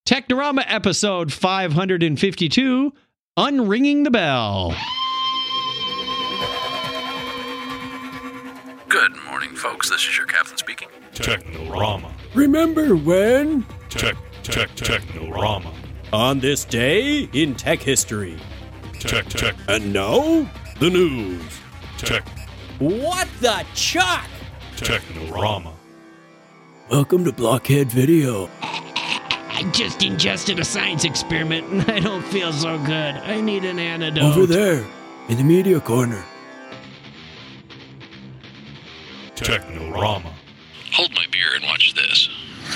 Technorama episode 552, Unringing the Bell. Good morning, folks. This is your captain speaking. Technorama. Remember when? Technorama. On this day in tech history. Tech. And now, the news. Tech. What the chuck? Technorama. Welcome to Blockhead Video. I just ingested a science experiment and I don't feel so good. I need an antidote. Over there, in the media corner. Technorama. Hold my beer and watch this.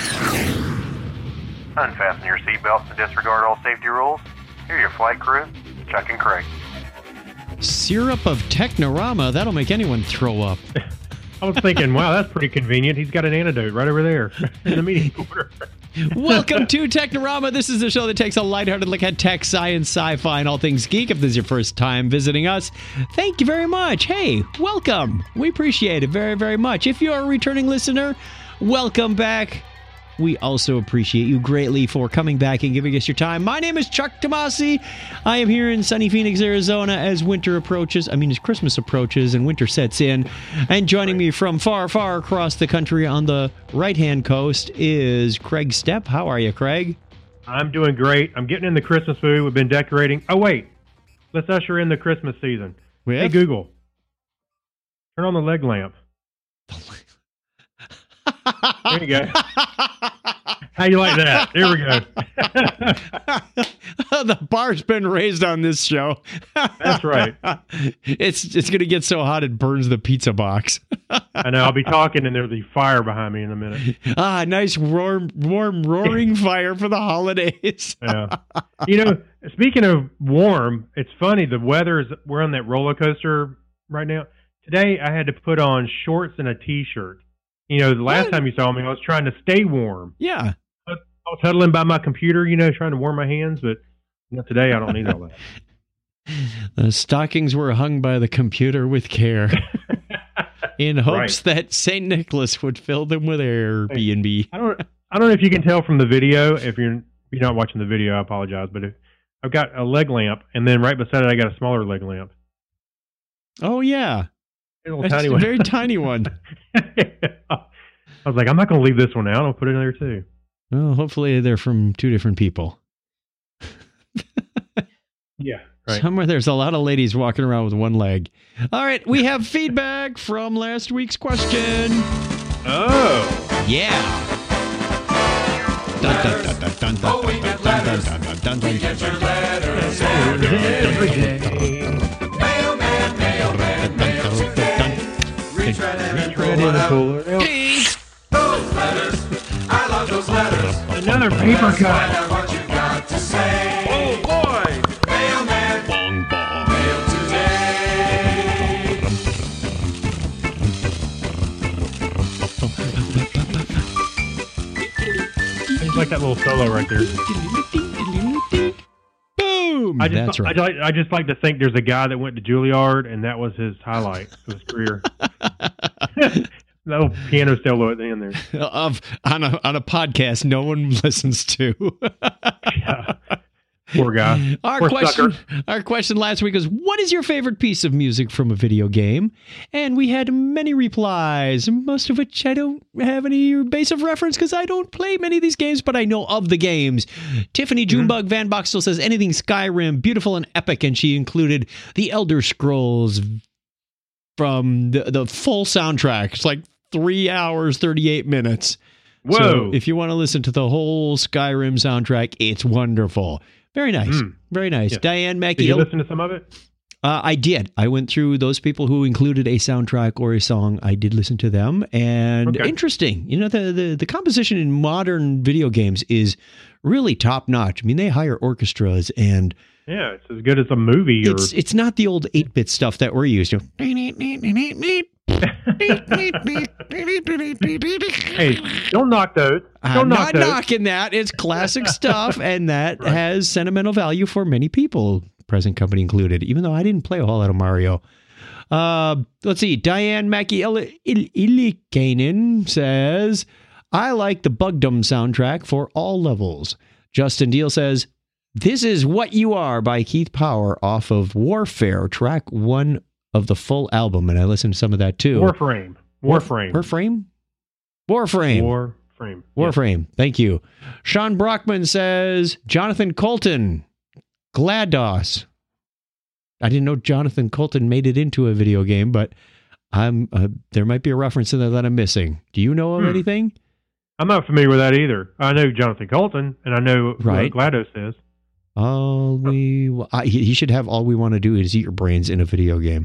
Unfasten your seatbelts and disregard all safety rules. Here are your flight crew, Chuck and Craig. Syrup of Technorama, that'll make anyone throw up. I was thinking, wow, that's pretty convenient. He's got an antidote right over there in the meeting corner. Welcome to Technorama. This is the show that takes a lighthearted look at tech, science, sci-fi, and all things geek. If this is your first time visiting us, thank you very much. Hey, welcome. We appreciate it very, very much. If you're a returning listener, welcome back. We also appreciate you greatly for coming back and giving us your time. My name is Chuck Tomasi. I am here in sunny Phoenix, Arizona as winter approaches. As Christmas approaches and winter sets in. And joining me from far, far across the country on the right-hand coast is Craig Stepp. How are you, Craig? I'm doing great. I'm getting in the Christmas mood. We've been decorating. Oh, wait. Let's usher in the Christmas season. Hey, Google. Turn on the leg lamp. There you go. How you like that? There we go. The bar's been raised on this show. That's right. It's going to get so hot it burns the pizza box. I know. I'll be talking and there'll be fire behind me in a minute. Nice warm roaring fire for the holidays. Yeah. You know, speaking of warm, it's funny. The weather is, we're on that roller coaster right now. Today I had to put on shorts and a t-shirt. You know, the last time you saw me, I was trying to stay warm. Yeah. I was huddling by my computer, you know, trying to warm my hands, but today I don't need all that. The stockings were hung by the computer with care in hopes that St. Nicholas would fill them with Airbnb. I don't know if you can tell from the video. If you're not watching the video, I apologize, but I've got a leg lamp, and then right beside it, I got a smaller leg lamp. Oh, yeah. That's a very tiny one. I was like, I'm not going to leave this one out. I'll put it in there too. Well, hopefully they're from two different people. Yeah, right. Somewhere there's a lot of ladies walking around with one leg. All right, we have feedback from last week's question. Oh. Yeah. Oh, we get letters. We get your letters every day. Mailman, mailman, mail today. Reach right in and pull it out. Pink. Those letters, I love those letters. Another paper Find cut. out what you got to say. Oh boy! Mailman, Bong bong. mail today. It's like that little solo right there. Boom. That's right. I just like to think there's a guy that went to Juilliard, and that was his highlight of his career. That little piano solo at the end there. On a podcast no one listens to. Yeah. Poor guy. Our Poor question last week was, what is your favorite piece of music from a video game? And we had many replies, most of which I don't have any base of reference because I don't play many of these games, but I know of the games. Tiffany Junebug Van Boxtel says anything Skyrim, beautiful and epic, and she included the Elder Scrolls from the full soundtrack. It's like 3 hours, 38 minutes. Whoa. So if you want to listen to the whole Skyrim soundtrack, it's wonderful. Very nice. Very nice. Yeah. Diane Mackey. Did you listen to some of it? I did. I went through those people who included a soundtrack or a song. I did listen to them. And interesting. You know, the composition in modern video games is really top notch. I mean, they hire orchestras and... Yeah, it's as good as a movie. It's not the old 8-bit stuff that we're used to. Hey, don't knock those. I'm not knocking that. It's classic stuff, and that has sentimental value for many people, present company included, even though I didn't play a whole lot of Mario. Let's see. Diane Mackey Ilikainen says, I like the Bugdom soundtrack for all levels. Justin Deal says, "This is What You Are" by Keith Power off of Warfare, track 1 of the full album. And I listened to some of that too. Warframe. Warframe? Warframe. Warframe. Thank you. Sean Brockman says, Jonathan Colton, GLaDOS. I didn't know Jonathan Colton made it into a video game, but there might be a reference in there that I'm missing. Do you know of anything? I'm not familiar with that either. I know Jonathan Colton, and I know Right. what GLaDOS is. He should have All We Want to Do Is Eat Your Brains in a video game.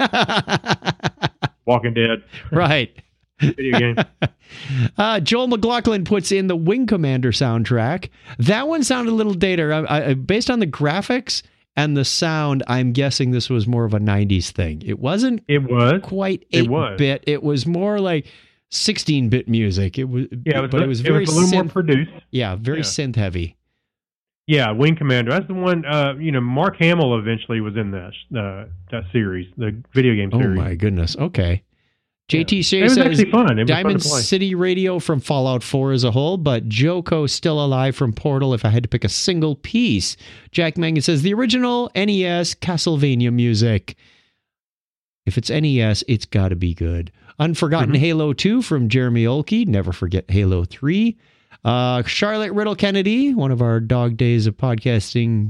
Walking Dead. Right. Video game. Joel McLaughlin puts in the Wing Commander soundtrack. That one sounded a little dated. Based on the graphics and the sound, I'm guessing this was more of a 90s thing. It wasn't It was. quite 8-bit. It was more like 16-bit music. It was, but it was very a little more produced. Yeah, very synth heavy. Yeah, Wing Commander. That's the one. Mark Hamill eventually was in that series, the video game Oh series. my goodness. Okay. JT Shea It was says actually fun. It was Diamond fun to play. City Radio from Fallout 4 as a whole, but Joko Still Alive from Portal if I had to pick a single piece. Jack Mangan says the original NES Castlevania music. If it's NES, it's got to be good. Unforgotten Halo 2 from Jeremy Olkey. Never forget Halo 3. Charlotte Riddle Kennedy, one of our dog days of podcasting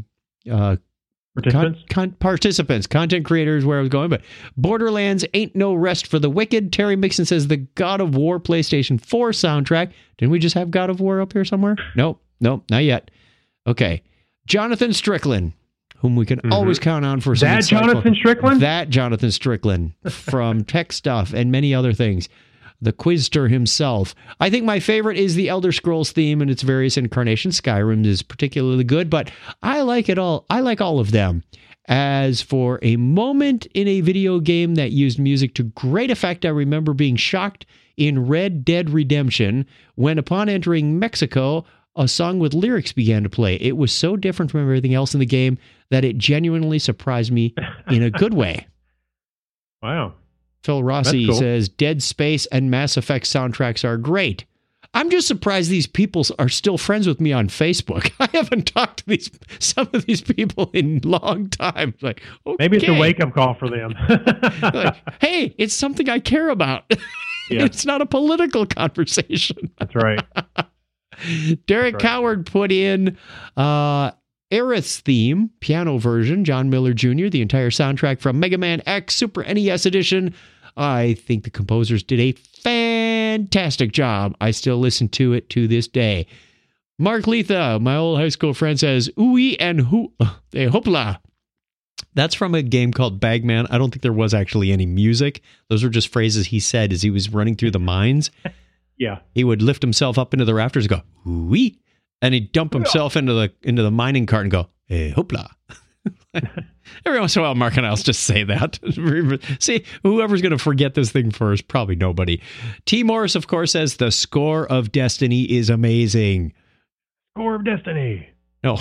participants, content creators, where I was going, but Borderlands Ain't No Rest for the Wicked. Terry Mixon says the God of War PlayStation 4 soundtrack. Didn't we just have God of War up here somewhere? Nope, not yet. Okay. Jonathan Strickland, whom we can always count on for some That insightful- Jonathan Strickland? That Jonathan Strickland from Tech Stuff and many other things. The Quizster himself. I think my favorite is the Elder Scrolls theme and its various incarnations. Skyrim is particularly good, but I like it all. I like all of them. As for a moment in a video game that used music to great effect, I remember being shocked in Red Dead Redemption when, upon entering Mexico, a song with lyrics began to play. It was so different from everything else in the game that it genuinely surprised me in a good way. Wow. Phil Rossi That's cool. says Dead Space and Mass Effect soundtracks are great. I'm just surprised these people are still friends with me on Facebook. I haven't talked to some of these people in a long time. Like, okay. Maybe it's a wake-up call for them. Like, hey, it's something I care about. Yeah. It's not a political conversation. That's right. Derek That's right. Coward put in Aerith's theme, piano version, John Miller Jr., the entire soundtrack from Mega Man X Super NES Edition. I think the composers did a fantastic job. I still listen to it to this day. Mark Letha, my old high school friend, says, ooey and hoopla. That's from a game called Bagman. I don't think there was actually any music. Those were just phrases he said as he was running through the mines. Yeah. He would lift himself up into the rafters and go, ooey, and he'd dump himself into the mining cart and go, hey, hoopla. Every once in a while, Mark and I'll just say that. See, whoever's going to forget this thing first, probably nobody. T. Morris, of course, says the score of Destiny is amazing. Score of Destiny. No.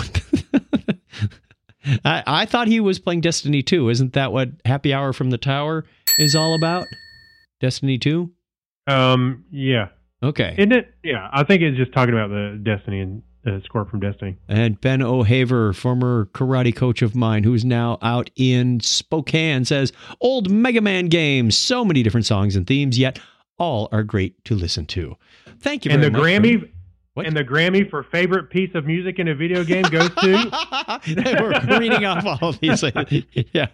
I thought he was playing Destiny 2. Isn't that what Happy Hour from the Tower is all about? Destiny 2? Yeah. Okay. Isn't it? Yeah. I think it's just talking about the Destiny and score from Destiny. And Ben O'Haver, former karate coach of mine, who's now out in Spokane, says, old Mega Man games, so many different songs and themes, yet all are great to listen to. Thank you very much. And the Grammy for favorite piece of music in a video game goes to... We're reading off all of these. Yeah.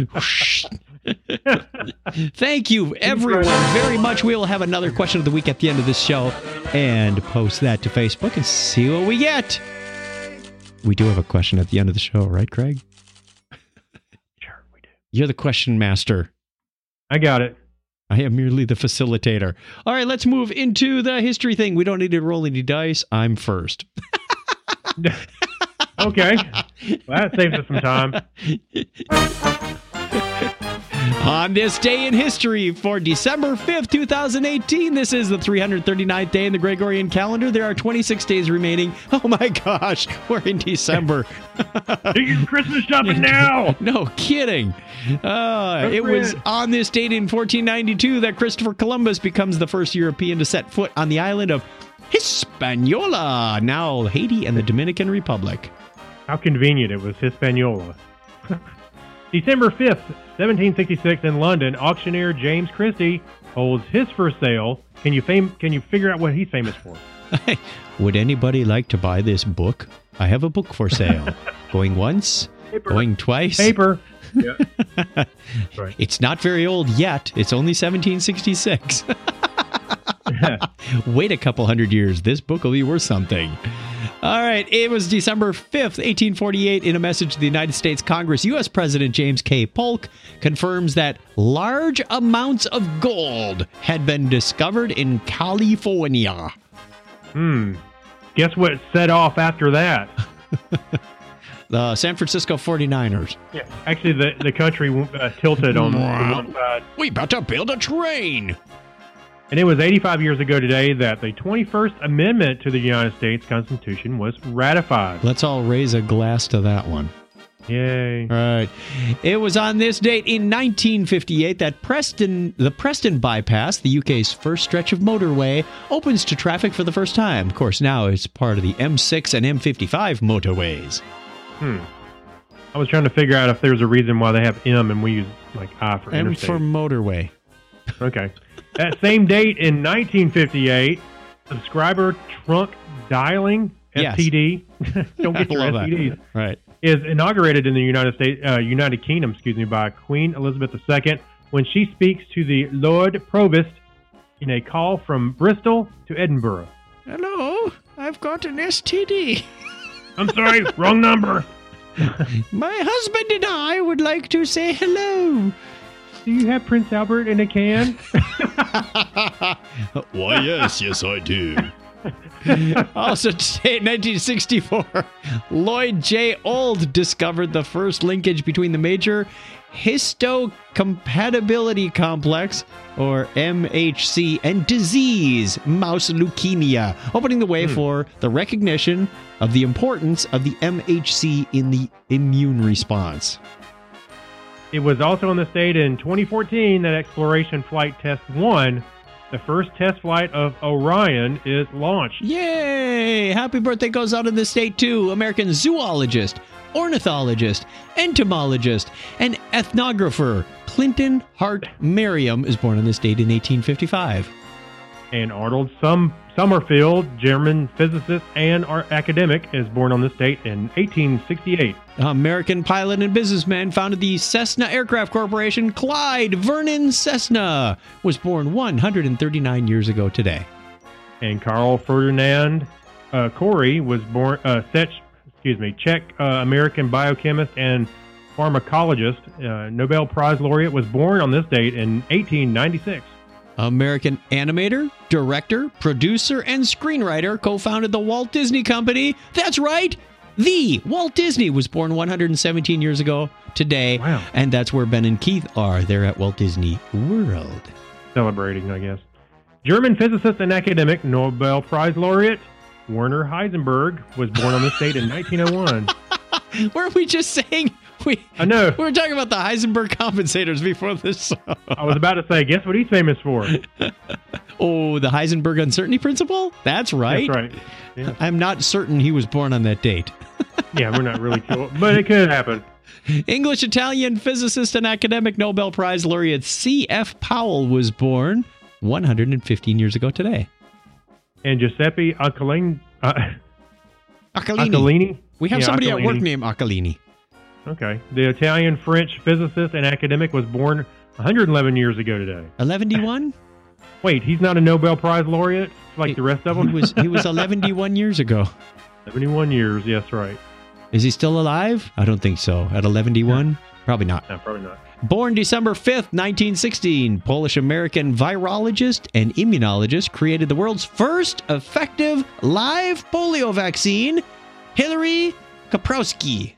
Thank you, everyone, very much. We will have another question of the week at the end of this show and post that to Facebook and see what we get. We do have a question at the end of the show, right, Craig? Sure, we do. You're the question master. I got it. I am merely the facilitator. All right, let's move into the history thing. We don't need to roll any dice. I'm first. Okay. Well, that saves us some time. On this day in history for December 5th, 2018, this is the 339th day in the Gregorian calendar. There are 26 days remaining. Oh my gosh, we're in December. Do your Christmas shopping now. No kidding. It was on this date in 1492 that Christopher Columbus becomes the first European to set foot on the island of Hispaniola, now Haiti and the Dominican Republic. How convenient it was Hispaniola. December 5th, 1766 in London, auctioneer James Christie holds his first sale. Can you figure out what he's famous for? Would anybody like to buy this book? I have a book for sale. Going once, Paper. going twice. Paper. Yeah. Right. It's not very old yet. It's only 1766. Wait a couple hundred years. This book will be worth something. All right. It was December 5th, 1848. In a message to the United States Congress, U.S. President James K. Polk confirms that large amounts of gold had been discovered in California. Guess what set off after that? The San Francisco 49ers. Yeah. Actually, the country tilted on one side. We about to build a train. And it was 85 years ago today that the 21st Amendment to the United States Constitution was ratified. Let's all raise a glass to that one. Yay. All right. It was on this date in 1958 that the Preston Bypass, the UK's first stretch of motorway, opens to traffic for the first time. Of course, now it's part of the M6 and M55 motorways. I was trying to figure out if there's a reason why they have M and we use like I for M interstate. for motorway. Okay. That same date in 1958, subscriber trunk dialing, Yes. STD, don't get your Love that. STDs, Right. is inaugurated in the United Kingdom, by Queen Elizabeth II when she speaks to the Lord Provost in a call from Bristol to Edinburgh. Hello, I've got an STD. I'm sorry, wrong number. My husband and I would like to say hello. Do you have Prince Albert in a can? Why, yes, I do. Also, today in 1964, Lloyd J. Old discovered the first linkage between the major histocompatibility complex, or MHC, and disease, mouse leukemia, opening the way for the recognition of the importance of the MHC in the immune response. It was also on this date in 2014 that Exploration Flight Test 1, the first test flight of Orion, is launched. Yay! Happy birthday goes out in this state, too. American zoologist, ornithologist, entomologist, and ethnographer Clinton Hart Merriam is born on this date in 1855. And Arnold Sommerfeld, German physicist and academic, is born on this date in 1868. American pilot and businessman founded the Cessna Aircraft Corporation. Clyde Vernon Cessna was born 139 years ago today. And Carl Ferdinand Corey was born, Czech American biochemist and pharmacologist, Nobel Prize laureate, was born on this date in 1896. American animator, director, producer, and screenwriter, co-founded the Walt Disney Company. That's right! The Walt Disney was born 117 years ago today. Wow. And that's where Ben and Keith are. They're at Walt Disney World. Celebrating, I guess. German physicist and academic, Nobel Prize laureate, Werner Heisenberg, was born on this date in 1901. Weren't we just saying... I know. We were talking about the Heisenberg compensators before this song. I was about to say, guess what he's famous for? Oh, the Heisenberg uncertainty principle? That's right. That's right. Yeah. I'm not certain he was born on that date. Yeah, we're not really sure, but it could happen. English-Italian physicist and academic Nobel Prize laureate C.F. Powell was born 115 years ago today. And Giuseppe Accolini. Accolini. We have somebody Accolini. at work named Accolini. Okay. The Italian-French physicist and academic was born 111 years ago today. 11D1? Wait, he's not a Nobel Prize laureate like the rest of them? He was 11D1 years ago. 71 years, yes, right. Is he still alive? I don't think so. At 11D1? Probably not. No, probably not. Born December 5th, 1916, Polish-American virologist and immunologist created the world's first effective live polio vaccine, Hillary Kaprowski.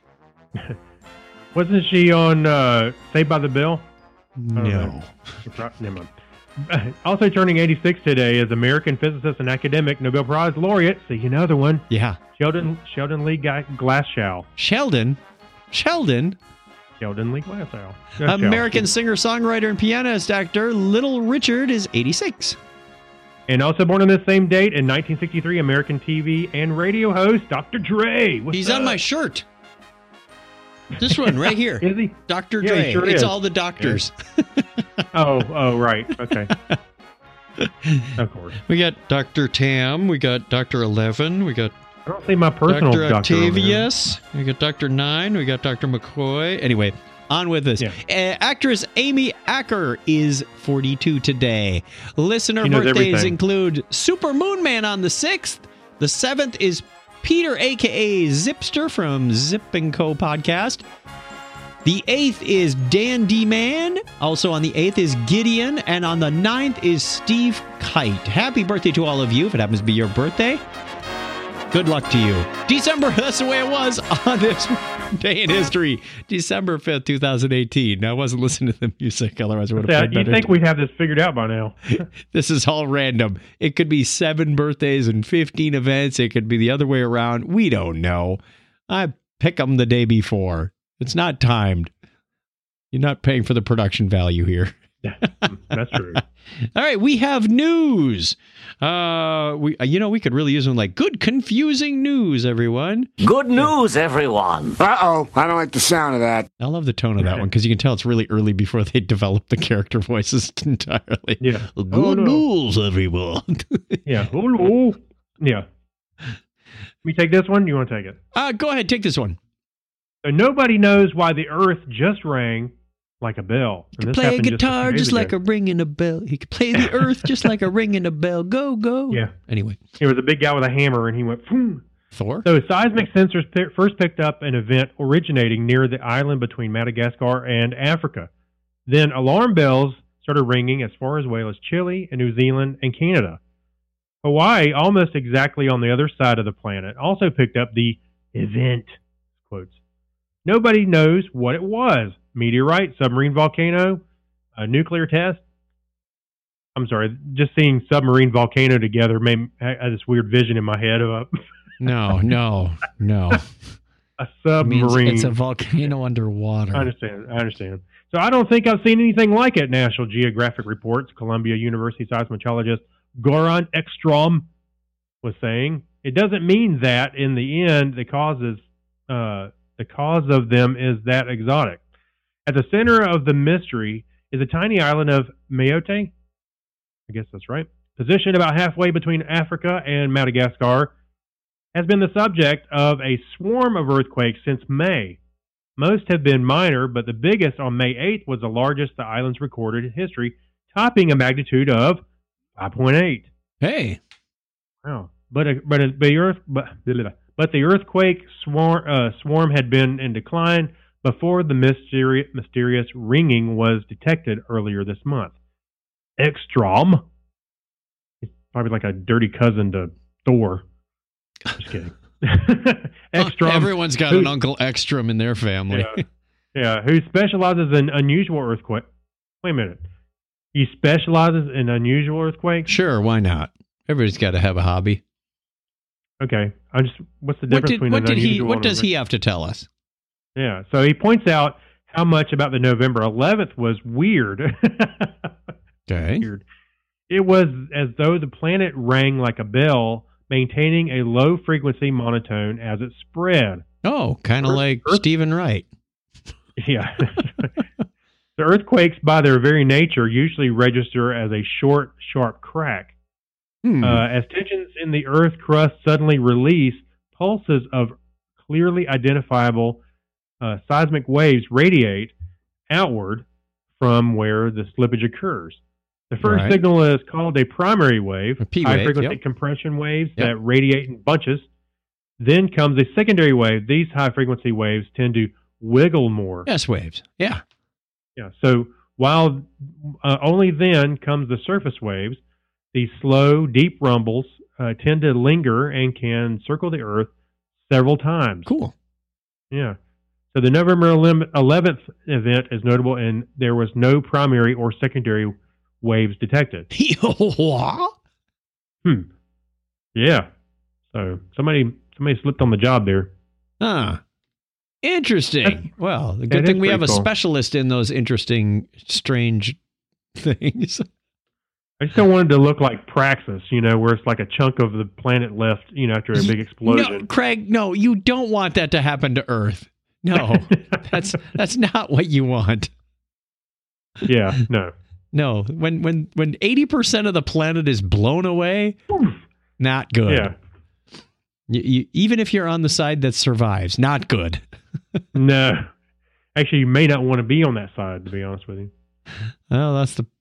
Wasn't she on Saved by the Bell? No. Never mind. Also turning 86 today is American physicist and academic Nobel Prize laureate, see another one, Yeah. Sheldon Lee Glasgow. Sheldon? Sheldon Lee Glasgow. American singer-songwriter and pianist actor Little Richard is 86. And also born on this same date in 1963, American TV and radio host Dr. Dre. What's He's up? on my shirt. This one right here. Is he? Dr. Yeah, he Dre. sure It's is. all the doctors. Oh, right. Okay. Of course. We got Dr. Tam. We got Dr. 11. We got I don't see my personal Dr. doctor over here. Octavius. We got Dr. 9. We got Dr. McCoy. Anyway, on with this. Yeah. Actress Amy Acker is 42 today. Listener She knows birthdays everything. include Super Moon Man on the 6th. The 7th is Peter, a.k.a. Zipster from Zip & Co. podcast. The 8th is Dan D. Man. Also on the 8th is Gideon. And on the 9th is Steve Kite. Happy birthday to all of you if it happens to be your birthday. Good luck to you. December, that's the way it was on this day in history. December 5th, 2018. Now, I wasn't listening to the music, otherwise I would have played You better. think we'd have this figured out by now? This is all random. It could be 7 birthdays and 15 events. It could be the other way around. We don't know. I pick them the day before. It's not timed. You're not paying for the production value here. That's true. All right, we have news. We could really use them like good confusing news, everyone. Good news, everyone. Uh-oh, I don't like the sound of that. I love the tone of that one because you can tell it's really early before they develop the character voices entirely. Yeah. Good Oh, no. news, everyone. Yeah. Oh. Yeah. We take this one? You want to take it? Go ahead, take this one. So nobody knows why the Earth just rang like a bell. And this Play a happened just guitar few days just like ago. a ringing a bell. He could play the earth just like a ringing a bell. Go, go. Yeah. Anyway, It was a big guy with a hammer, and he went, boom. Thor. So seismic sensors first picked up an event originating near the island between Madagascar and Africa. Then alarm bells started ringing as far away as Chile and New Zealand and Canada. Hawaii, almost exactly on the other side of the planet, also picked up the event. Quotes. Nobody knows what it was. Meteorite, submarine volcano, a nuclear test. I'm sorry, just seeing submarine volcano together made I had this weird vision in my head of No. a It means submarine. it's a volcano underwater. I understand. So I don't think I've seen anything like it, National Geographic reports. Columbia University seismologist Goran Ekstrom was saying. It doesn't mean that in the end the cause of them is that exotic. At the center of the mystery is a tiny island of Mayotte. I guess that's right. Positioned about halfway between Africa and Madagascar, has been the subject of a swarm of earthquakes since May. Most have been minor, but the biggest on May 8th was the largest the island's recorded in history, topping a magnitude of 5.8. Hey. Wow. But the earthquake swarm had been in decline before the mysterious ringing was detected earlier this month. Ekstrom, it's probably like a dirty cousin to Thor. Just kidding. Ekstrom, Everyone's got an Uncle Ekstrom in their family. who specializes in unusual earthquake. Wait a minute. He specializes in unusual earthquakes? Sure, why not? Everybody's got to have a hobby. Okay. What's the difference between an unusual What and does a- he have to tell us? Yeah. So he points out how much about the November 11th was weird. Okay. Weird. It was as though the planet rang like a bell, maintaining a low frequency monotone as it spread. Oh, kind of like Stephen Wright. Yeah. The earthquakes, by their very nature, usually register as a short, sharp crack. As tensions in the Earth crust suddenly release, pulses of clearly identifiable seismic waves radiate outward from where the slippage occurs. The first Right. signal is called a primary wave, A P wave, high-frequency yep. compression waves Yep. that radiate in bunches. Then comes a secondary wave. These high-frequency waves tend to wiggle more. S waves. Yeah. Yeah. So while only then comes the surface waves, these slow, deep rumbles tend to linger and can circle the Earth several times. Cool. Yeah. So the November 11th event is notable, and there was no primary or secondary waves detected. What? Yeah. So somebody slipped on the job there. Huh. Interesting. Well, the that good is thing we have a pretty cool. specialist in those interesting, strange things. I just don't want it to look like Praxis, where it's like a chunk of the planet left, after a big explosion. No, Craig, no, you don't want that to happen to Earth. No, that's not what you want. Yeah, no. No, when 80% of the planet is blown away, not good. Yeah. You, even if you're on the side that survives, not good. No. Actually, you may not want to be on that side, to be honest with you. Well, that's the...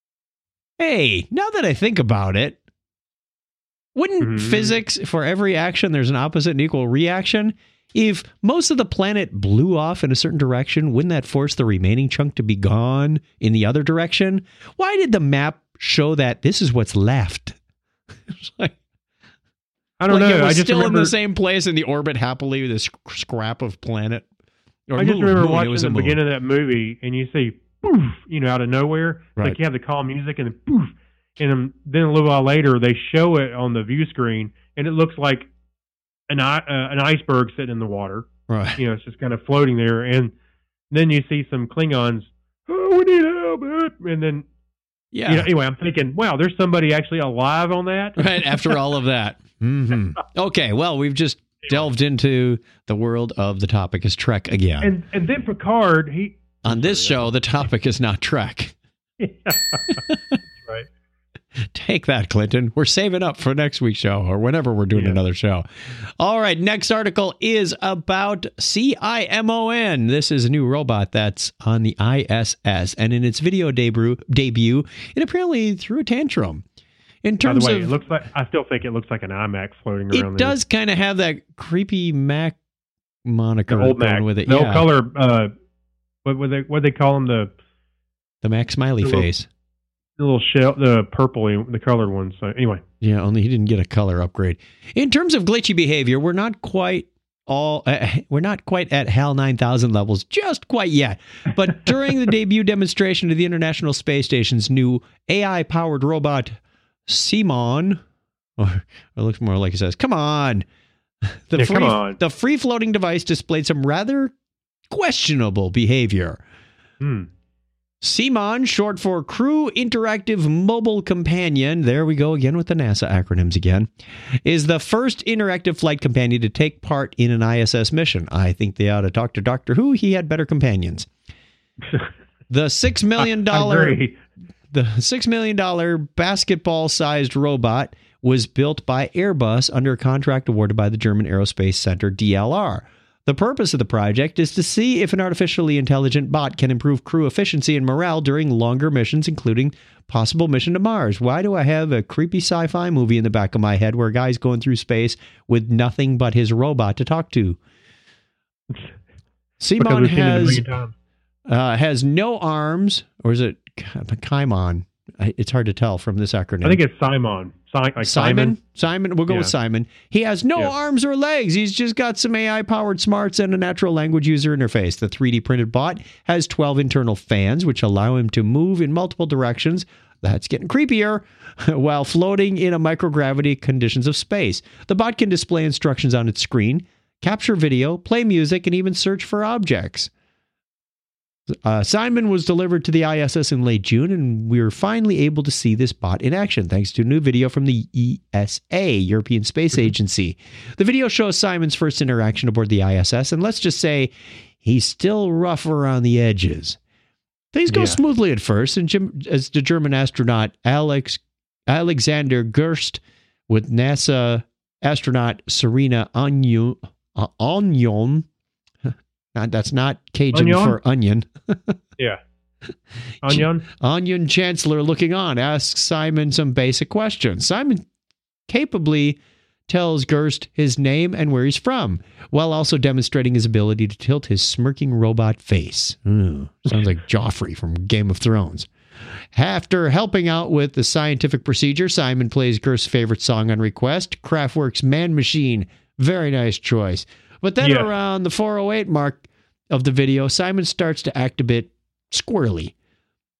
Hey, now that I think about it, wouldn't physics, for every action, there's an opposite and equal reaction? If most of the planet blew off in a certain direction, wouldn't that force the remaining chunk to be gone in the other direction? Why did the map show that this is what's left? It's like, I don't know. It was I just still remember in the same place in the orbit happily with this scrap of planet. I just remember watching the beginning of that movie, and you see poof, out of nowhere. Right. Like you have the calm music, and then poof, and then a little while later they show it on the view screen, and it looks like an iceberg sitting in the water. Right. It's just kind of floating there, and then you see some Klingons. Oh, we need help! And then, anyway, I'm thinking, wow, there's somebody actually alive on that. Right after all of that. Mm-hmm. Okay, well, we've just delved into the world of the topic is Trek again. And then Picard, on this show, the topic is not Trek. That's right. Take that, Clinton. We're saving up for next week's show or whenever we're doing another show. All right, next article is about CIMON. This is a new robot that's on the ISS, and in its video debut, it apparently threw a tantrum. In terms By the way, of, it looks like, I still think it looks like an iMac floating around. It does kind of have that creepy Mac moniker the old going Mac with it. The old color. What they call them, the Mac smiley face. The little shell, the purple, the colored ones. So anyway, yeah, only he didn't get a color upgrade. In terms of glitchy behavior, we're not quite at HAL 9000 levels just quite yet. But during the debut demonstration of the International Space Station's new AI-powered robot, CIMON, or it looks more like it says, "Come on." The free-floating device displayed some rather questionable behavior. CIMON, short for Crew Interactive Mobile Companion, there we go again with the NASA acronyms again, is the first interactive flight companion to take part in an ISS mission. I think they ought to talk to Doctor Who. He had better companions. The $6 million the $6 million basketball-sized robot was built by Airbus under a contract awarded by the German Aerospace Center, DLR. The purpose of the project is to see if an artificially intelligent bot can improve crew efficiency and morale during longer missions, including possible mission to Mars. Why do I have a creepy sci-fi movie in the back of my head where a guy's going through space with nothing but his robot to talk to? CIMON has no arms, or is it Kymon? It's hard to tell from this acronym. I think it's Simon. Simon? Simon. We'll go with Simon. He has no arms or legs. He's just got some AI-powered smarts and a natural language user interface. The 3D printed bot has 12 internal fans, which allow him to move in multiple directions. That's getting creepier, while floating in a microgravity conditions of space. The bot can display instructions on its screen, capture video, play music, and even search for objects. Simon was delivered to the ISS in late June, and we were finally able to see this bot in action thanks to a new video from the ESA, European Space Agency. The video shows Simon's first interaction aboard the ISS, and let's just say he's still rough around the edges. Things go smoothly at first, and as the German astronaut Alexander Gerst with NASA astronaut Serena Onion, that's not Cajun for onion. Yeah. Onion Chancellor looking on asks Simon some basic questions. Simon capably tells Gerst his name and where he's from, while also demonstrating his ability to tilt his smirking robot face. Sounds like Joffrey from Game of Thrones. After helping out with the scientific procedure, Simon plays Gerst's favorite song on request, Kraftwerk's Man Machine. Very nice choice. But then around the 408 mark of the video, Simon starts to act a bit squirrely.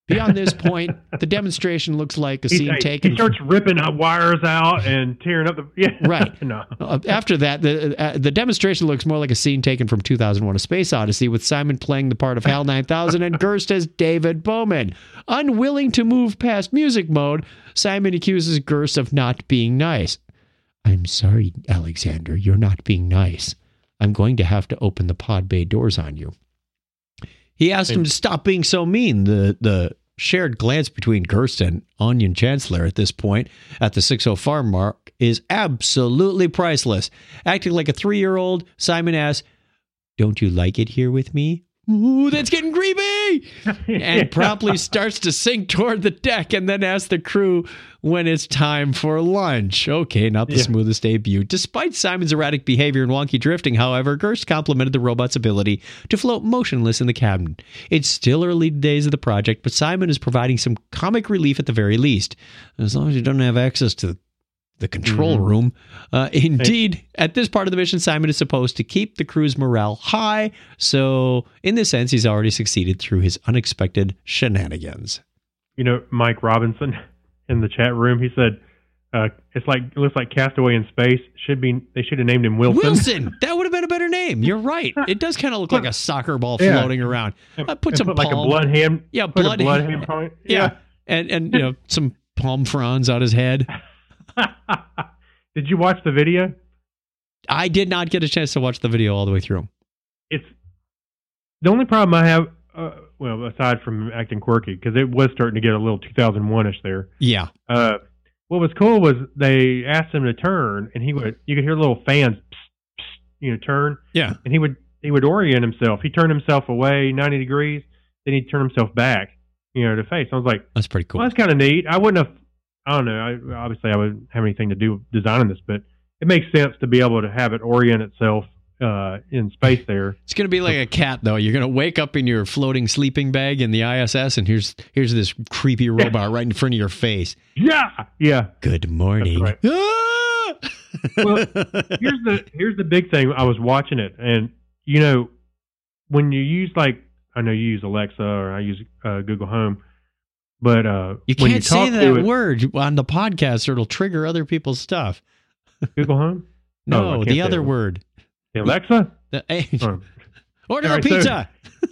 Beyond this point, the demonstration looks like a scene taken. He starts ripping up wires out and tearing up the. Yeah. Right. No. After that, the demonstration looks more like a scene taken from 2001: A Space Odyssey, with Simon playing the part of HAL 9000 and Gerst as David Bowman. Unwilling to move past music mode, Simon accuses Gerst of not being nice. I'm sorry, Alexander, you're not being nice. I'm going to have to open the pod bay doors on you. He asked him to stop being so mean. The shared glance between Gerst and Onion Chancellor at this point, at the 6:05 mark, is absolutely priceless. Acting like a 3-year-old, Simon asks, "Don't you like it here with me?" Ooh, that's getting creepy! And promptly starts to sink toward the deck and then asks the crew when it's time for lunch. Okay, not the smoothest debut. Despite Simon's erratic behavior and wonky drifting, however, Gerst complimented the robot's ability to float motionless in the cabin. It's still early days of the project, but Simon is providing some comic relief at the very least. As long as you don't have access to the control room. Indeed, at this part of the mission, Simon is supposed to keep the crew's morale high. So, in this sense, he's already succeeded through his unexpected shenanigans. You know, Mike Robinson in the chat room, he said, it looks like Castaway in Space. They should have named him Wilson. Wilson! That would have been a better name. You're right. It does kind of look like a soccer ball floating around. Put some like a blood ham. Yeah, blood ham point. Yeah. And you know, some palm fronds on his head. Did you watch the video? I did not get a chance to watch the video all the way through. It's the only problem I have, well, aside from acting quirky, because it was starting to get a little 2001-ish there. Yeah. What was cool was they asked him to turn, and you could hear little fans, psst, psst, turn. Yeah. And he would orient himself. He turned himself away 90 degrees, then he'd turn himself back, to face. I was like, that's pretty cool. Well, that's kind of neat. I wouldn't have. I don't know. Obviously, I wouldn't have anything to do with designing this, but it makes sense to be able to have it orient itself in space there. It's going to be like a cat, though. You're going to wake up in your floating sleeping bag in the ISS, and here's this creepy robot right in front of your face. Yeah. Good morning. That's right. Well, here's the big thing. I was watching it, and when you use, like, I know you use Alexa or I use Google Home. But you when can't say that word on the podcast, or it'll trigger other people's stuff. Google Home? No, the other word. The Alexa? Order a pizza.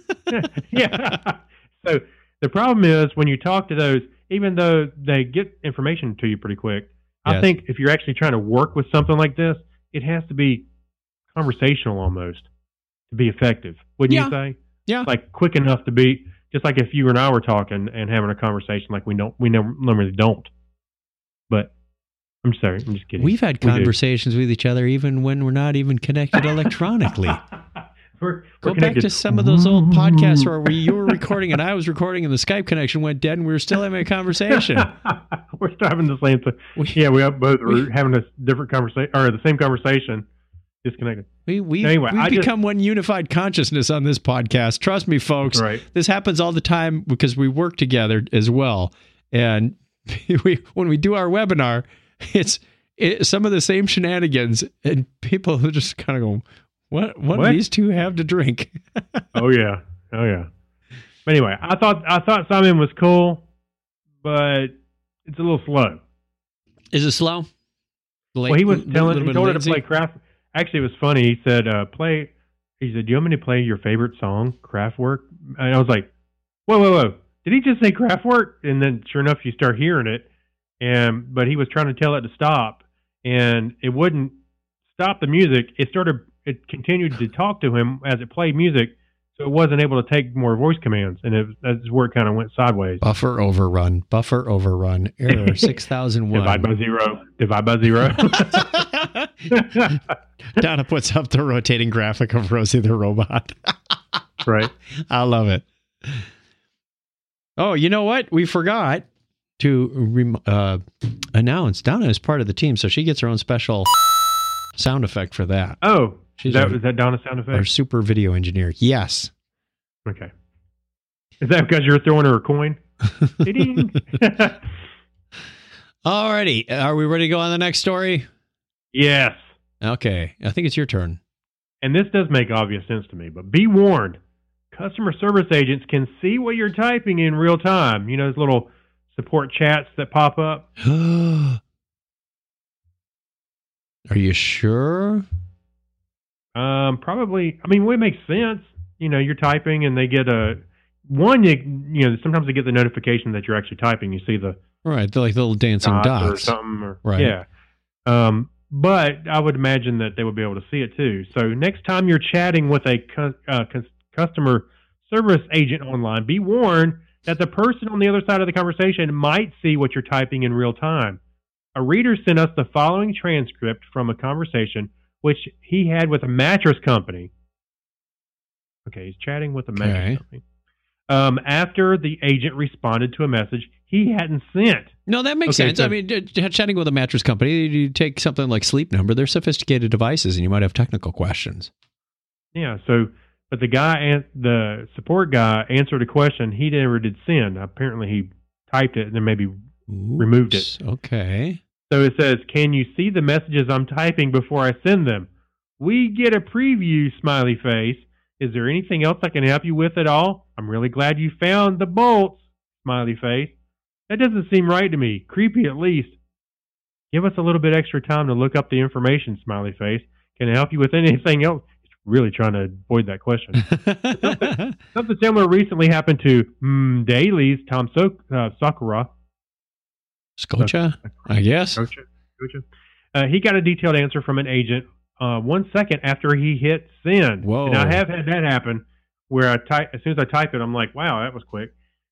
Yeah. So the problem is when you talk to those, even though they get information to you pretty quick, I think if you're actually trying to work with something like this, it has to be conversational almost to be effective. Wouldn't you say? Yeah. Like quick enough to be. Just like if you and I were talking and having a conversation like we normally don't. But I'm sorry, I'm just kidding. We've had conversations with each other even when we're not even connected electronically. Go back to some of those old podcasts where you were recording and I was recording and the Skype connection went dead and we were still having a conversation. We're still having the same thing. We both were having a different conversation, or the same conversation, disconnected. We've become one unified consciousness on this podcast. Trust me, folks. Right. This happens all the time because we work together as well. And when we do our webinar, it's some of the same shenanigans, and people are just kind of going, what do these two have to drink? Oh yeah. But anyway, I thought Simon was cool, but it's a little slow. Is it slow? Well, he was told her to play Craft. Actually, it was funny. He said, He said, "Do you want me to play your favorite song, Kraftwerk?" And I was like, "Whoa! Did he just say Kraftwerk?" And then, sure enough, you start hearing it. But he was trying to tell it to stop, and it wouldn't stop the music. It continued to talk to him as it played music, so it wasn't able to take more voice commands, and that's where it kind of went sideways. Buffer overrun. Error 6001. Divide by zero. Donna puts up the rotating graphic of Rosie the robot. Right. I love it. Oh, you know what? We forgot to announce Donna is part of the team, so she gets her own special sound effect for that. Oh, is that Donna's sound effect? Our super video engineer. Yes. Okay. Is that because you're throwing her a coin? Alrighty. Are we ready to go on the next story? Yes. Okay. I think it's your turn. And this does make obvious sense to me, but be warned. customer service agents can see what you're typing in real time. You know, those little support chats that pop up. Are you sure? Probably. I mean, it makes sense. You know, you're typing and they get sometimes they get the notification that you're actually typing. You see the Right, they're like little dancing dots or something. Right. Yeah. But I would imagine that they would be able to see it too. So next time you're chatting with a customer service agent online, be warned that the person on the other side of the conversation might see what you're typing in real time. A reader sent us the following transcript from a conversation which he had with a mattress company. Okay, he's chatting with a mattress company. After the agent responded to a message he hadn't sent. No, that makes sense. I mean, chatting with a mattress company, you take something like Sleep Number. They're sophisticated devices, and you might have technical questions. Yeah, but the support guy answered a question he never did send. Apparently, he typed it and then maybe removed it. Okay. So it says, "Can you see the messages I'm typing before I send them? We get a preview, smiley face. Is there anything else I can help you with at all? I'm really glad you found the bolts, smiley face. That doesn't seem right to me. Creepy at least. Give us a little bit extra time to look up the information, smiley face. Can I help you with anything else?" He's really trying to avoid that question. Something similar recently happened to Daily's Tom Sakura. Scotia, I guess. Scotia. He got a detailed answer from an agent 1 second after he hit send. Whoa. And I have had that happen where as soon as I type it, I'm like, wow, that was quick.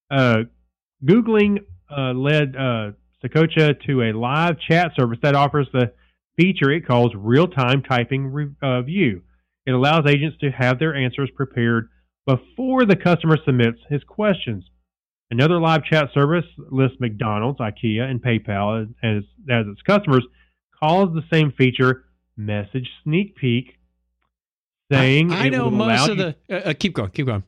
Googling led Scotia to a live chat service that offers the feature it calls real-time typing view. It allows agents to have their answers prepared before the customer submits his questions. Another live chat service lists McDonald's, IKEA, and PayPal as its customers, calls the same feature Message Sneak Peek, saying I know most of the... keep going.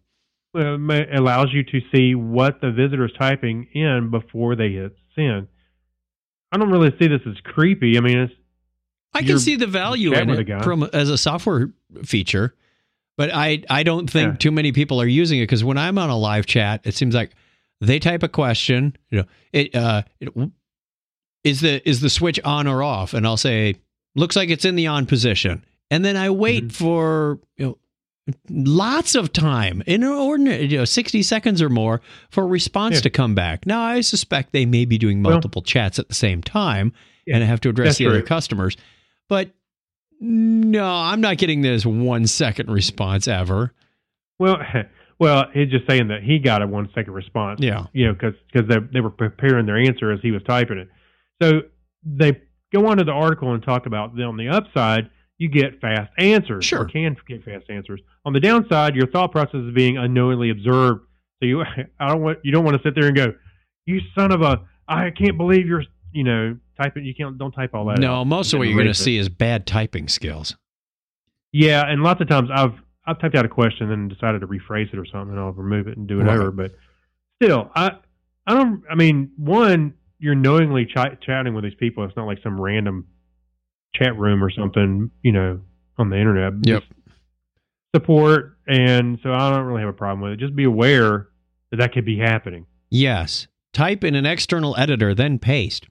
It allows you to see what the visitor's typing in before they hit send. I don't really see this as creepy. I mean, I can see the value in it as a software feature, but I don't think too many people are using it, because when I'm on a live chat, it seems like they type a question, is the switch on or off? And I'll say, looks like it's in the on position. And then I wait for lots of time, in an ordinary 60 seconds or more, for a response to come back. Now, I suspect they may be doing multiple chats at the same time, and I have to address the other customers. But no, I'm not getting this 1 second response ever. Well, he's just saying that he got a 1 second response. Yeah. Because they were preparing their answer as he was typing it. So they go on to the article and talk about on the upside, you get fast answers. Sure. Or can get fast answers. On the downside, your thought process is being unknowingly observed. So you don't want to sit there and go, "You son of a, I can't believe you're, typing." Don't type all that. No, most of what you're going to see is bad typing skills. Yeah, and lots of times I've typed out a question and decided to rephrase it or something, and I'll remove it and do it over. But still, one, you're knowingly chatting with these people. It's not like some random chat room or something, on the internet. Yep. Support, and so I don't really have a problem with it. Just be aware that could be happening. Yes. Type in an external editor, then paste.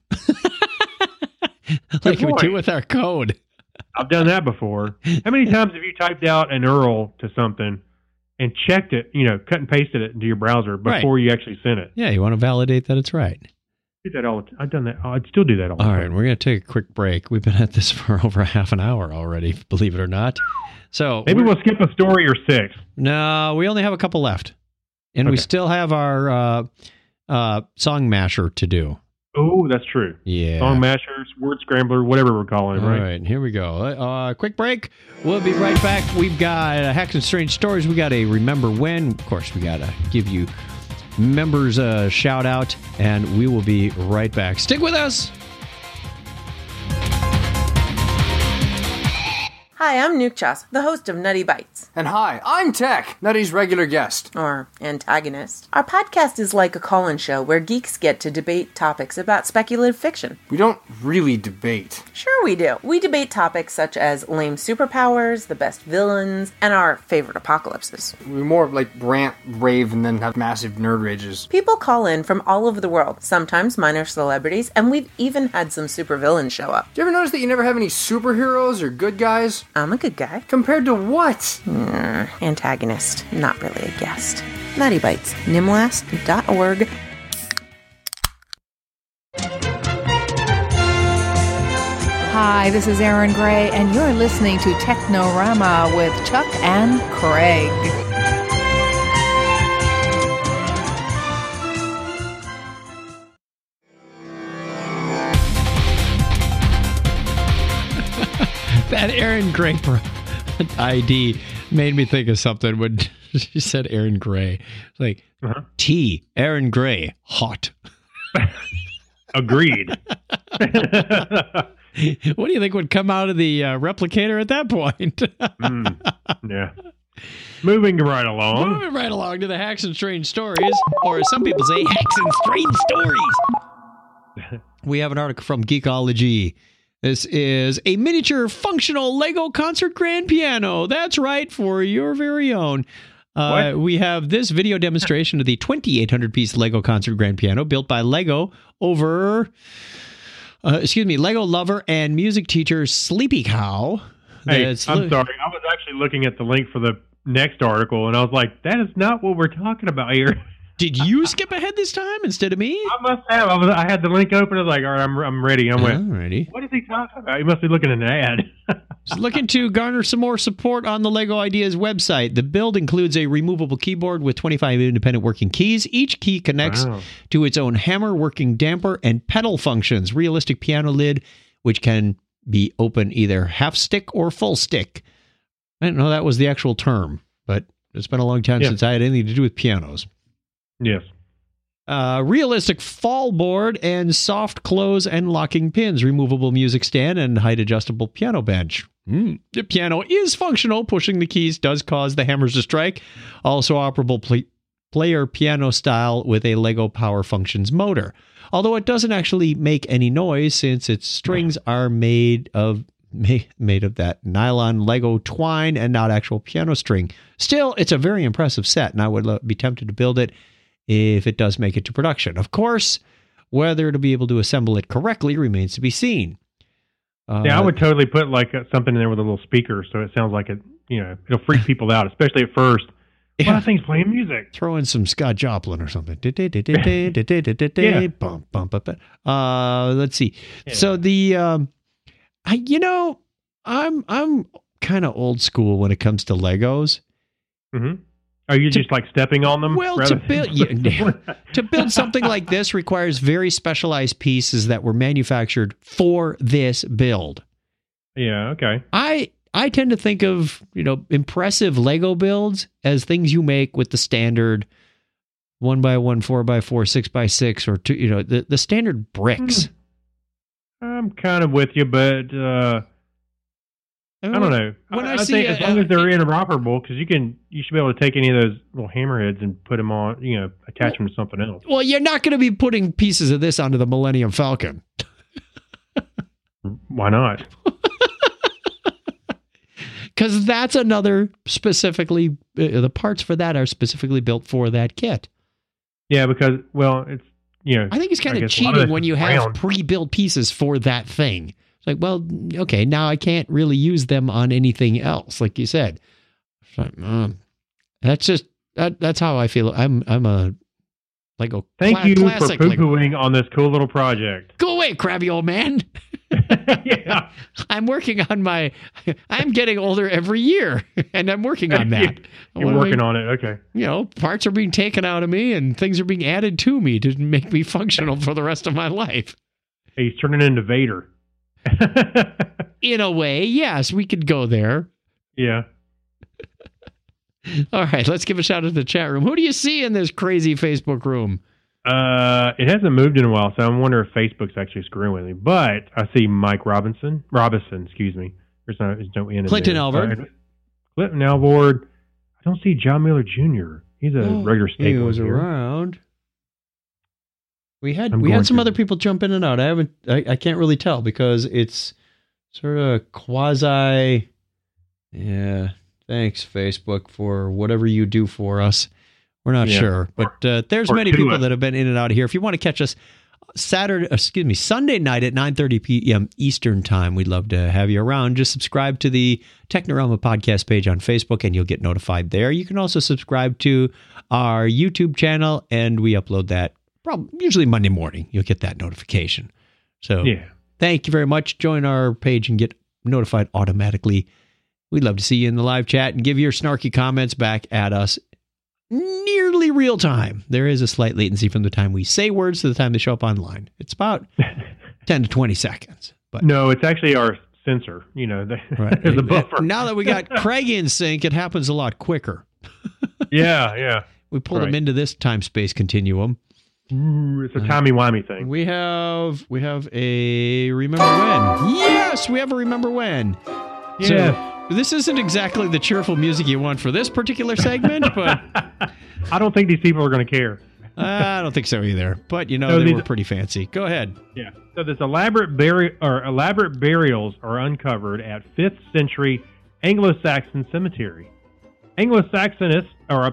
Like we do with our code. I've done that before. How many times have you typed out an URL to something and checked it, cut and pasted it into your browser before you actually sent it? Yeah, you want to validate that it's right. I do that all the time. I've done that. I'd still do that all the time. All right, we're going to take a quick break. We've been at this for over half an hour already, believe it or not. So maybe we'll skip a story or 6. No, we only have a couple left. And we still have our song masher to do. Oh, that's true. Yeah. Song mashers, word scrambler, whatever we're calling it, right? All right, here we go. Quick break. We'll be right back. We've got Hacks and Strange Stories. We got a Remember When. Of course, we got to give you members a shout out, and we will be right back. Stick with us. Hi, I'm Nuke Chas, the host of Nutty Bites. And hi, I'm Tech, Nutty's regular guest. Or antagonist. Our podcast is like a call-in show where geeks get to debate topics about speculative fiction. We don't really debate. Sure we do. We debate topics such as lame superpowers, the best villains, and our favorite apocalypses. We more like rant, rave, and then have massive nerd rages. People call in from all over the world, sometimes minor celebrities, and we've even had some supervillains show up. Do you ever notice that you never have any superheroes or good guys? I'm a good guy. Compared to what? Antagonist, not really a guest. Nutty Bites, nimlast.org. Hi, this is Aaron Gray, and you're listening to Technorama with Chuck and Craig. That Aaron Gray ID made me think of something when she said Aaron Gray. Like, T, Aaron Gray, hot. Agreed. What do you think would come out of the replicator at that point? Yeah. Moving right along. Moving right along to the Hacks and Strange Stories, or as some people say, Hacks and Strange Stories. We have an article from Geekology. This is a miniature functional Lego concert grand piano. That's right, for your very own. We have this video demonstration of the 2,800-piece Lego concert grand piano built by Lego Lego lover and music teacher Sleepy Cow. Hey, I'm sorry. I was actually looking at the link for the next article, and I was like, that is not what we're talking about here. Did you skip ahead this time instead of me? I must have. I had the link open. I was like, all right, I'm ready. I'm ready. What is he talking about? He must be looking at an ad. Just looking to garner some more support on the LEGO Ideas website. The build includes a removable keyboard with 25 independent working keys. Each key connects to its own hammer, working damper, and pedal functions. Realistic piano lid, which can be open either half stick or full stick. I didn't know that was the actual term, but it's been a long time since I had anything to do with pianos. Yes. Realistic fall board and soft close and locking pins, removable music stand, and height adjustable piano bench. The piano is functional. Pushing the keys does cause the hammers to strike. Also operable player piano style with a Lego Power Functions motor. Although it doesn't actually make any noise since its strings are made of that nylon Lego twine and not actual piano string. Still, it's a very impressive set, and I would be tempted to build it if it does make it to production. Of course, whether to be able to assemble it correctly remains to be seen. I would totally put like something in there with a little speaker, so it sounds like it'll freak people out, especially at first. Yeah. Well, that thing's playing music. Throw in some Scott Joplin or something. Let's see. Yeah. So the I'm kind of old school when it comes to Legos. Mm-hmm. Are you just like stepping on them? Well, to build something like this requires very specialized pieces that were manufactured for this build. Yeah, okay. I tend to think of, impressive Lego builds as things you make with the standard 1x1, 4x4, 6x6, or 2, the standard bricks. I'm kind of with you, but I don't know. I think as long as they're interoperable, because you should be able to take any of those little hammerheads and put them on, attach them to something else. Well, you're not going to be putting pieces of this onto the Millennium Falcon. Why not? Because that's another specifically, the parts for that are specifically built for that kit. Yeah, because, it's, I think it's kind of cheating when you have pre-built pieces for that thing. It's like, well, okay, now I can't really use them on anything else, like you said. That's how I feel. I'm a Lego Thank you for poo-pooing on this cool little project. Go away, crabby old man. Yeah. I'm working on I'm getting older every year, and I'm working on that. You're working on it, okay. Parts are being taken out of me, and things are being added to me to make me functional for the rest of my life. Hey, he's turning into Vader. In a way, yes, we could go there. Yeah. All right, let's give a shout out to the chat room. Who do you see in this crazy Facebook room? It hasn't moved in a while, so I wonder if Facebook's actually screwing with me. But I see Mike Robinson, excuse me. There's no N in Clinton there. Alvord. Clinton Alvord. I don't see John Miller Jr. He's a regular staple. He was here. around. We had I'm some going other to- people jump in and out. I can't really tell because it's sort of quasi. Yeah. Thanks, Facebook, for whatever you do for us. We're not Yeah. sure, but there's Or many to people us. that have been in and out of here. If you want to catch us Sunday night at 9:30 p.m. Eastern time, we'd love to have you around. Just subscribe to the Technorama podcast page on Facebook, and you'll get notified there. You can also subscribe to our YouTube channel, and we upload that usually Monday morning. You'll get that notification. So Yeah. thank you very much. Join our page and get notified automatically. We'd love to see you in the live chat and give your snarky comments back at us nearly real time. There is a slight latency from the time we say words to the time they show up online. It's about 10 to 20 seconds. But No, it's actually our sensor. right. There's a buffer. Now that we got Craig in sync, it happens a lot quicker. Yeah. We pulled him Right. into this time space continuum. Ooh, it's a timey-wimey thing. We have a remember when. Yes, we have a remember when. Yes. So, this isn't exactly the cheerful music you want for this particular segment, but I don't think these people are going to care. I don't think so either. But they were pretty fancy. Go ahead. Yeah. So this elaborate burials are uncovered at 5th century Anglo-Saxon cemetery. Anglo-Saxonists,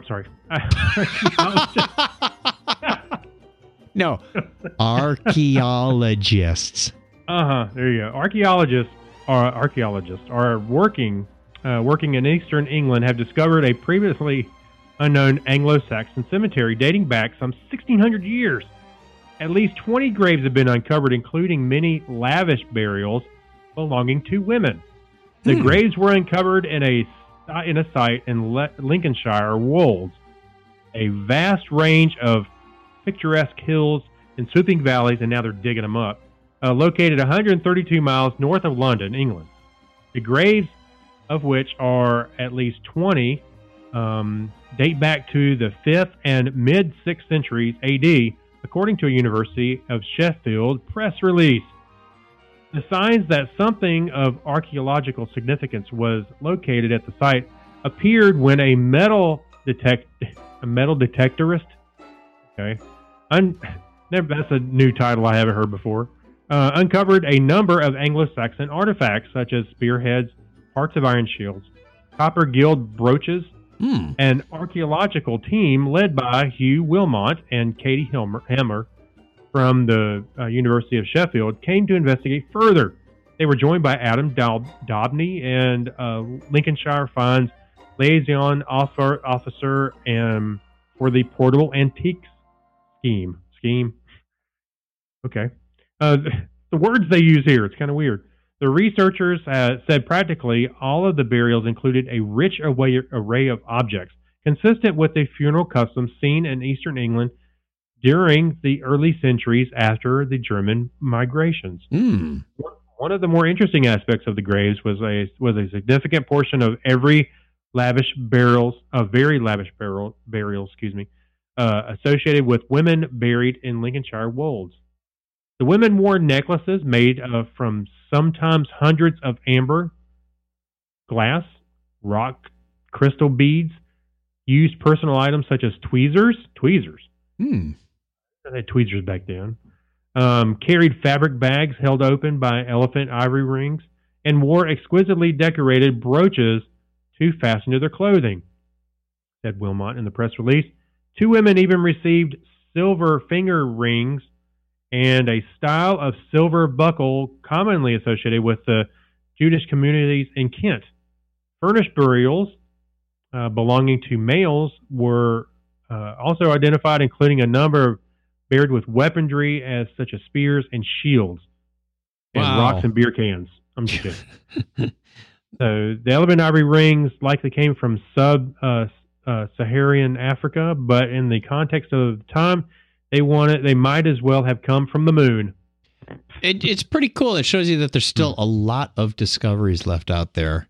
No, archaeologists. There you go. Archaeologists are working in eastern England have discovered a previously unknown Anglo-Saxon cemetery dating back some 1,600 years. At least 20 graves have been uncovered, including many lavish burials belonging to women. The graves were uncovered in a site in Lincolnshire, Wolds, a vast range of picturesque hills and swooping valleys, and now they're digging them up. Located 132 miles north of London, England. The graves, of which are at least 20, date back to the 5th and mid-6th centuries AD, according to a University of Sheffield press release. The signs that something of archaeological significance was located at the site appeared when a metal detectorist, that's a new title I haven't heard before, uncovered a number of Anglo-Saxon artifacts such as spearheads, parts of iron shields, copper gilt brooches. An archaeological team led by Hugh Wilmot and Katie Hammer from the University of Sheffield came to investigate further. They were joined by Adam Dobney and Lincolnshire Finds liaison officer for the portable antiques scheme. Okay. The words they use here, it's kind of weird. The researchers said practically all of the burials included a rich array of objects, consistent with the funeral customs seen in eastern England during the early centuries after the German migrations. One of the more interesting aspects of the graves was a significant portion of very lavish burials, associated with women buried in Lincolnshire Wolds. The women wore necklaces made from sometimes hundreds of amber, glass, rock, crystal beads, used personal items such as tweezers. They had tweezers back then. Carried fabric bags held open by elephant ivory rings, and wore exquisitely decorated brooches to fasten to their clothing, said Wilmot in the press release. 2 women even received silver finger rings and a style of silver buckle commonly associated with the Jewish communities in Kent. Furnished burials belonging to males were also identified, including a number buried with weaponry such as spears and shields and rocks and beer cans. I'm just kidding. So the elephant ivory rings likely came from Saharan Africa, but in the context of the time, they might as well have come from the moon. It's pretty cool. It shows you that there's still a lot of discoveries left out there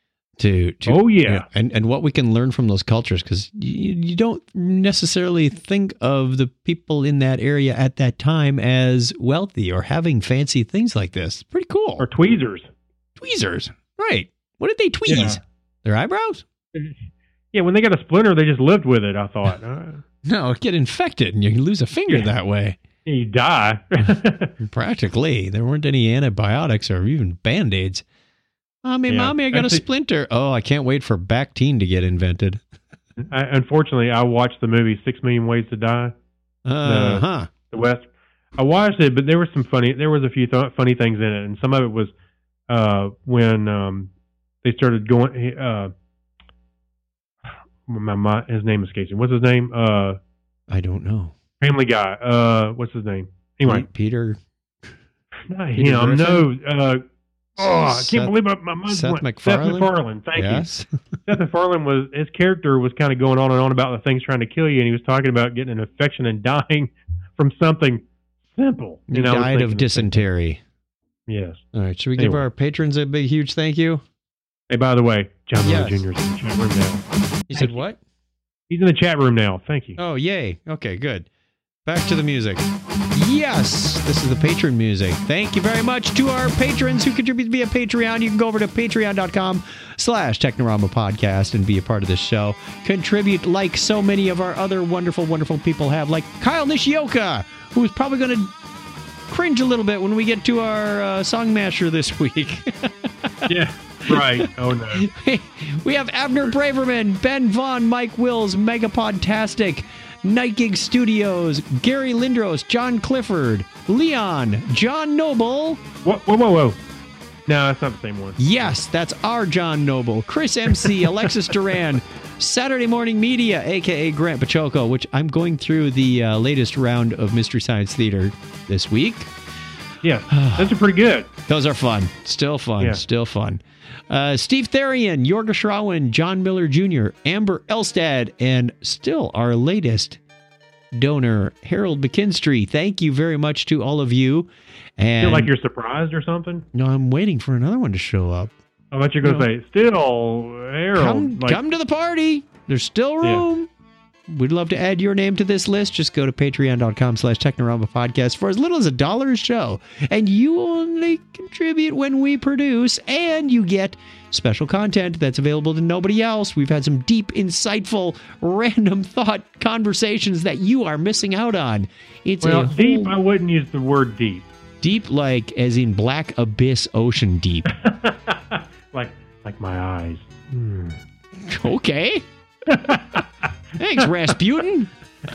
and what we can learn from those cultures, because you don't necessarily think of the people in that area at that time as wealthy or having fancy things like this. Pretty cool. Or tweezers. Right. What did they tweeze? Yeah. Their eyebrows? Yeah, when they got a splinter, they just lived with it, I thought. No, get infected and you can lose a finger that way. You die. Practically. There weren't any antibiotics or even Band-Aids. Mommy, I got a splinter. Oh, I can't wait for Bactine to get invented. Unfortunately, I watched the movie 6 Million Ways to Die. The West. I watched it, but there was a few funny things in it, and some of it was when they started going. His name escapes me. What's his name? I don't know. Family Guy. What's his name? Anyway, Peter. Not Peter him. Griffin? No. I can't believe my mind Seth went. MacFarlane? Seth MacFarlane. Thank you. Yes. Seth MacFarlane his character was kind of going on and on about the things trying to kill you, and he was talking about getting an infection and dying from something simple. He died of dysentery. Yes. All right. Should we give our patrons a big, huge thank you? Hey, by the way, John Miller Jr. is in the chat room now. You said what? He's in the chat room now. Thank you. Oh, yay. Okay, good. Back to the music. Yes, this is the patron music. Thank you very much to our patrons who contribute via Patreon. You can go over to patreon.com/Technorama Podcast and be a part of this show. Contribute like so many of our other wonderful, wonderful people have, like Kyle Nishioka, who's probably going to cringe a little bit when we get to our Song Masher this week. Yeah. Right. Oh, no. We have Abner Braverman, Ben Vaughn, Mike Wills, Megapodtastic, Night Gig Studios, Gary Lindros, John Clifford, Leon, John Noble. Whoa. No, that's not the same one. Yes, that's our John Noble. Chris MC, Alexis Duran, Saturday Morning Media, a.k.a. Grant Pachoco, which I'm going through the latest round of Mystery Science Theater this week. Yeah, those are pretty good. Those are fun. Still fun. Steve Therian, Yorga Shrawan, John Miller Jr., Amber Elstad, and still our latest donor, Harold McKinstry. Thank you very much to all of you. And feel like you're surprised or something? No, I'm waiting for another one to show up. I bet you're going to say, still, Harold. Come to the party. There's still room. Yeah. We'd love to add your name to this list. Just go to patreon.com/Technorama Podcast for as little as $1 a show. And you only contribute when we produce, and you get special content that's available to nobody else. We've had some deep, insightful, random thought conversations that you are missing out on. It's deep, I wouldn't use the word deep. Deep like as in black abyss ocean deep. like my eyes. Okay. Thanks, Rasputin.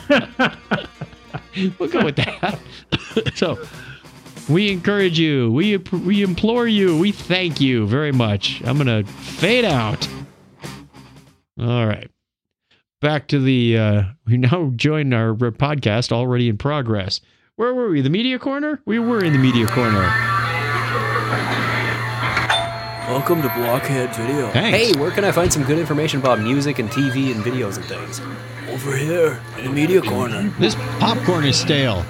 We'll go with that. So, we encourage you. We implore you. We thank you very much. I'm going to fade out. All right. Back to the... we now join our podcast already in progress. Where were we? The Media Corner? We were in the Media Corner. Welcome to Blockhead Video. Thanks. Hey, where can I find some good information about music and TV and videos and things? Over here, in the Media Corner. This popcorn is stale.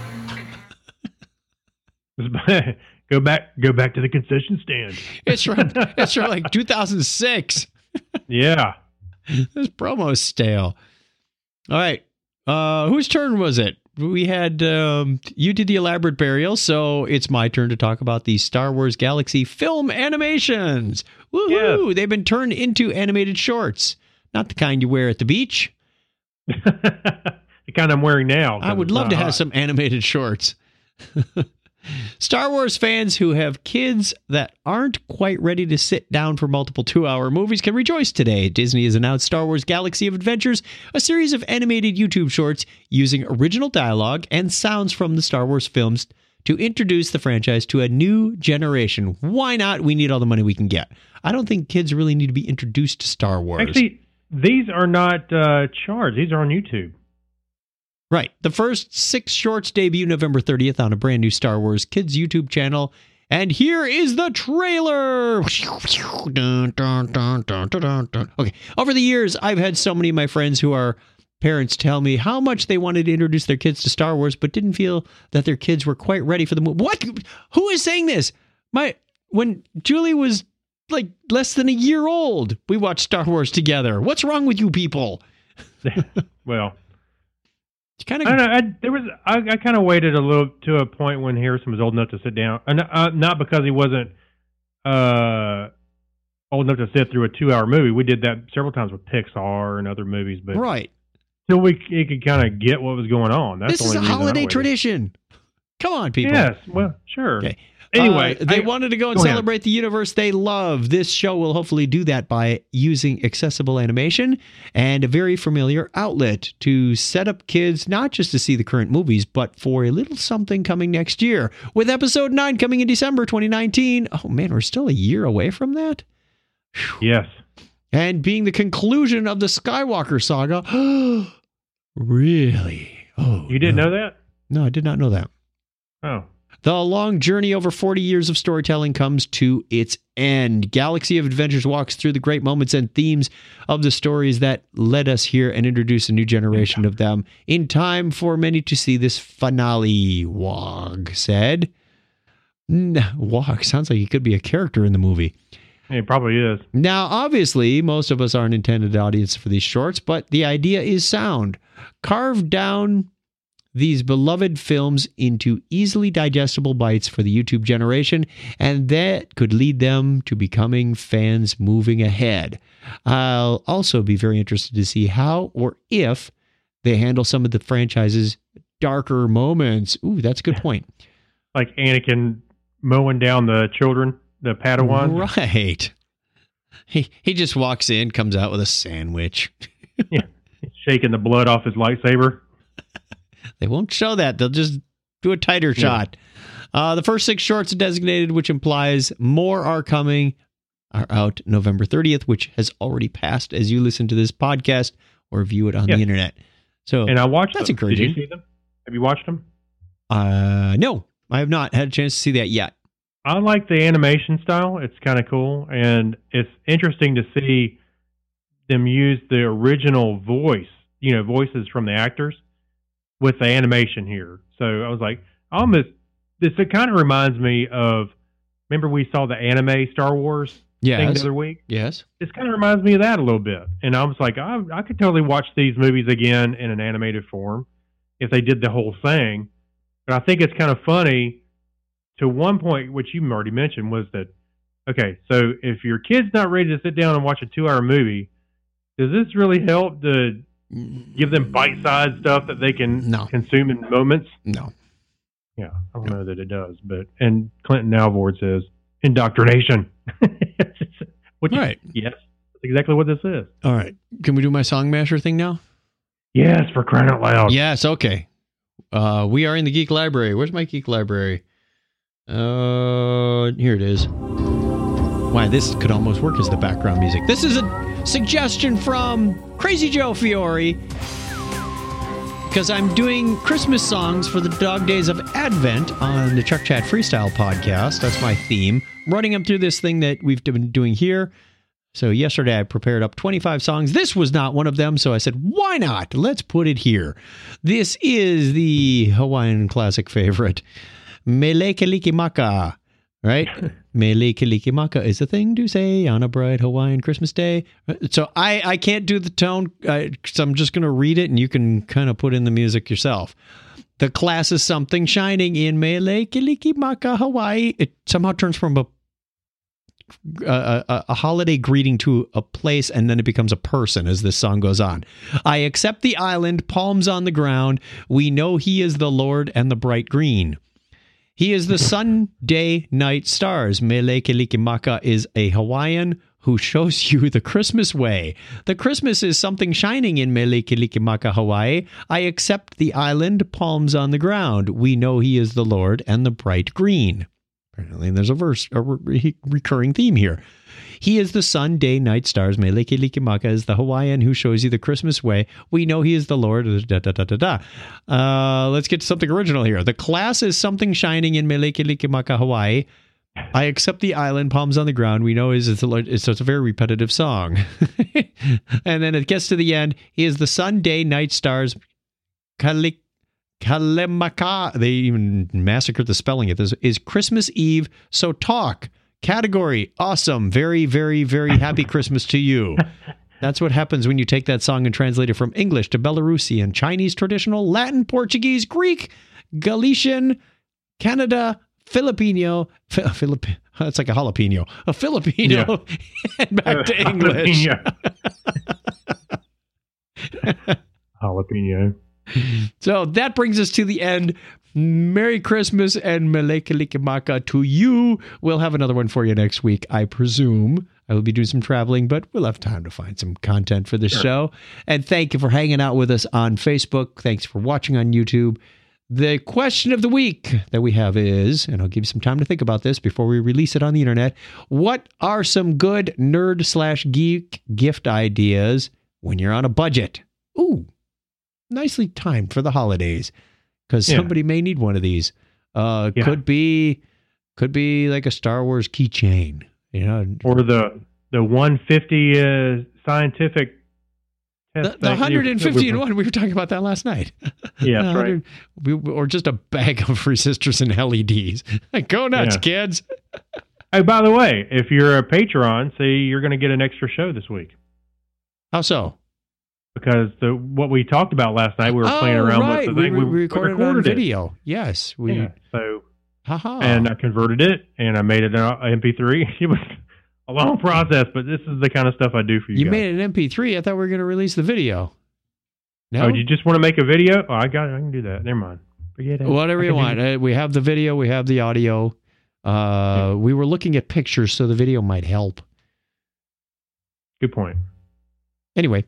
Go back to the concession stand. It's from like 2006. Yeah. This promo is stale. All right. Whose turn was it? We had, you did the elaborate burial, so it's my turn to talk about the Star Wars Galaxy film animations. Woohoo! Yeah. They've been turned into animated shorts. Not the kind you wear at the beach. The kind I'm wearing now. I would love to have some animated shorts. Star Wars fans who have kids that aren't quite ready to sit down for multiple 2-hour movies can rejoice today. Disney has announced Star Wars Galaxy of Adventures, a series of animated YouTube shorts using original dialogue and sounds from the Star Wars films to introduce the franchise to a new generation. Why not? We need all the money we can get. I don't think kids really need to be introduced to Star Wars. Actually, these are not charged. These are on YouTube. Right. The first 6 shorts debut November 30th on a brand new Star Wars Kids YouTube channel. And here is the trailer. Okay. Over the years, I've had so many of my friends who are parents tell me how much they wanted to introduce their kids to Star Wars, but didn't feel that their kids were quite ready for the movie. What? Who is saying this? When Julie was like less than a year old, we watched Star Wars together. What's wrong with you people? Well... I don't know. I kind of waited a little to a point when Harrison was old enough to sit down. Not because he wasn't old enough to sit through a 2-hour movie. We did that several times with Pixar and other movies, but Right. till you could kind of get what was going on. That's This the is only a reason I holiday waited. tradition. Come on, people. Yes, well, sure. Okay. Anyway, they wanted to go and go ahead. celebrate the universe they love. This show will hopefully do that by using accessible animation and a very familiar outlet to set up kids not just to see the current movies, but for a little something coming next year. With episode 9 coming in December 2019. Oh man, we're still a year away from that? Yes. And being the conclusion of the Skywalker saga. Really? Oh, You didn't know that? No, I did not know that. Oh. The long journey over 40 years of storytelling comes to its end. Galaxy of Adventures walks through the great moments and themes of the stories that led us here and introduce a new generation of them in time for many to see this finale, Wog said. Wog sounds like he could be a character in the movie. It probably is. Now, obviously, most of us aren't intended audience for these shorts, but the idea is sound. Carve down these beloved films into easily digestible bites for the YouTube generation, and that could lead them to becoming fans moving ahead. I'll also be very interested to see how or if they handle some of the franchise's darker moments. Ooh, that's a good point. Like Anakin mowing down the children, the Padawans. Right. He just walks in, comes out with a sandwich. Yeah. Shaking the blood off his lightsaber. They won't show that. They'll just do a tighter shot. The first 6 shorts are designated, which implies more are coming, are out November 30th, which has already passed as you listen to this podcast or view it on the internet. So, and I watched that's them. encouraging. Did you see them? Have you watched them? No, I have not had a chance to see that yet. I like the animation style. It's kind of cool. And it's interesting to see them use the original voices from the actors with the animation here. So I was like, it kind of reminds me of, remember we saw the anime Star Wars thing the other week? Yes. This kind of reminds me of that a little bit. And I was like, I could totally watch these movies again in an animated form if they did the whole thing. But I think it's kind of funny to one point, which you already mentioned, was that, okay, so if your kid's not ready to sit down and watch a 2-hour movie, does this really help to give them bite-sized stuff that they can consume in moments? No. Yeah, I don't know that it does. And Clinton Alvord says, indoctrination. Right. Yes, that's exactly what this is. All right. Can we do my Song Masher thing now? Yes, for crying out loud. Yes, okay. We are in the Geek Library. Where's my Geek Library? Here it is. Why, this could almost work as the background music. This is a suggestion from Crazy Joe Fiore, because I'm doing Christmas songs for the Dog Days of Advent on the Chuck Chat Freestyle podcast. That's my theme. Running them through this thing that we've been doing here. So yesterday I prepared up 25 songs. This was not one of them, so I said, why not? Let's put it here. This is the Hawaiian classic favorite, Mele Kalikimaka. Right? Mele Kalikimaka is a thing to say on a bright Hawaiian Christmas day. So I can't do the tone, so I'm just going to read it and you can kind of put in the music yourself. The class is something shining in Mele Kalikimaka, Hawaii. It somehow turns from a holiday greeting to a place, and then it becomes a person as this song goes on. I accept the island, palms on the ground. We know he is the Lord and the bright green. He is the sun, day, night, stars. Mele Kalikimaka is a Hawaiian who shows you the Christmas way. The Christmas is something shining in Mele Kalikimaka, Hawaii. I accept the island, palms on the ground. We know he is the Lord and the bright green. Apparently there's a recurring theme here. He is the sun, day, night, stars. Mele Kalikimaka is the Hawaiian who shows you the Christmas way. We know he is the Lord. Let's get to something original here. The class is something shining in Mele Kalikimaka, Hawaii. I accept the island, palms on the ground. We know he is the Lord. It's a very repetitive song. And then it gets to the end. He is the sun, day, night, stars. Kalemaka. They even massacred the spelling of this. Is Christmas Eve. So talk. Category, awesome. Very, very, very happy Christmas to you. That's what happens when you take that song and translate it from English to Belarusian, Chinese traditional, Latin, Portuguese, Greek, Galician, Canada, Filipino, That's like a jalapeno. A Filipino and back to English. Jalapeno. So that brings us to the end. Merry Christmas and Melekalikimaka to you. We'll have another one for you next week, I presume. I will be doing some traveling, but we'll have time to find some content for this show. And thank you for hanging out with us on Facebook. Thanks for watching on YouTube. The question of the week that we have is, and I'll give you some time to think about this before we release it on the internet, what are some good nerd/geek gift ideas when you're on a budget? Ooh, nicely timed for the holidays, because somebody may need one of these. Could be like a Star Wars keychain, or the 150 scientific. The 150 in one. We were talking about that last night. Yeah, that's right. Or just a bag of resistors and LEDs. Go nuts, kids. Hey, by the way, if you're a Patreon, say you're going to get an extra show this week. How so? Because what we talked about last night, we were playing around with the thing. We recorded it on video. Yes. And I converted it, and I made it an MP3. It was a long process, but this is the kind of stuff I do for you guys. You made an MP3? I thought we were going to release the video. No? Oh, you just want to make a video? Oh, I can do that. Never mind. Forget it. Whatever you want. We have the video. We have the audio. We were looking at pictures, so the video might help. Good point. Anyway.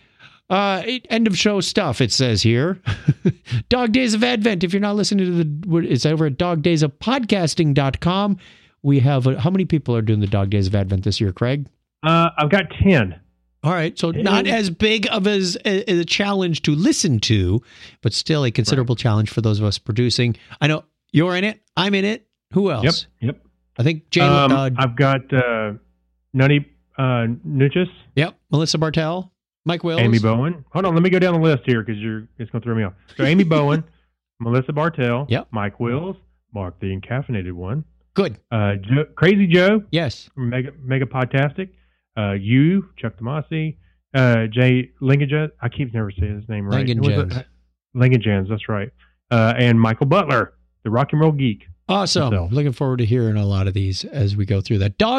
End of show stuff, it says here. Dog Days of Advent. If you're not listening to it's over at dogdaysofpodcasting.com. We have, how many people are doing the Dog Days of Advent this year, Craig? I've got 10. All right. So not as big of as a challenge to listen to, but still a considerable challenge for those of us producing. I know you're in it. I'm in it. Who else? Yep. I think Jane. I've got Nutty Nuchis. Yep. Melissa Bartell. Mike Wills. Amy Bowen. Hold on. Let me go down the list here because it's going to throw me off. So Amy Bowen, Melissa Bartell. Yep. Mike Wills. Mark the Encaffeinated One. Good. Crazy Joe. Yes. Mega Podtastic. You, Chuck Tomasi. Jay Lingenjans. I keep never saying his name right. Lingenjans, that's right. And Michael Butler, the Rock and Roll Geek. Awesome. Himself. Looking forward to hearing a lot of these as we go through that.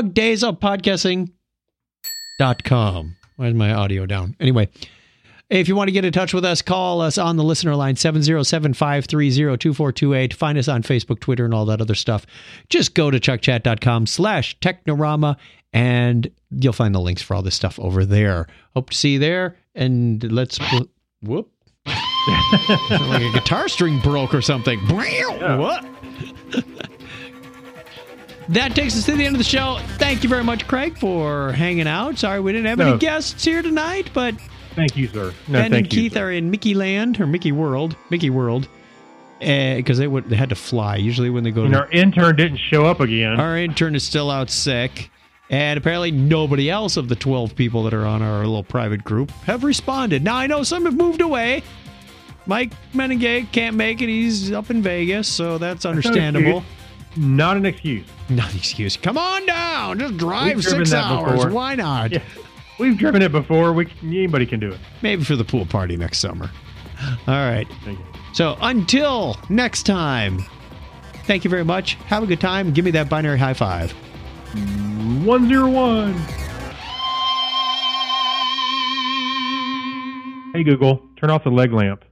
dogdaysofpodcasting.com. Where's my audio down? Anyway. If you want to get in touch with us, call us on the listener line, 707-530-2428. Find us on Facebook, Twitter, and all that other stuff. Just go to chuckchat.com/Technorama, and you'll find the links for all this stuff over there. Hope to see you there, and let's... Whoop. Like a guitar string broke or something. What? That takes us to the end of the show. Thank you very much, Craig, for hanging out. Sorry we didn't have any guests here tonight, but... Thank you, sir. Ben and Keith are in Mickey Land or Mickey World, because they had to fly. Usually when they go, and our intern didn't show up again. Our intern is still out sick, and apparently nobody else of the 12 people that are on our little private group have responded. Now I know some have moved away. Mike Menengay can't make it; he's up in Vegas, so that's understandable. Not an excuse. Not an excuse. Come on down, just drive 6 hours. Before. Why not? Yeah. We've driven it before. Anybody can do it. Maybe for the pool party next summer. All right. Thank you. So until next time, thank you very much. Have a good time. Give me that binary high five. 101. Hey, Google, turn off the leg lamp.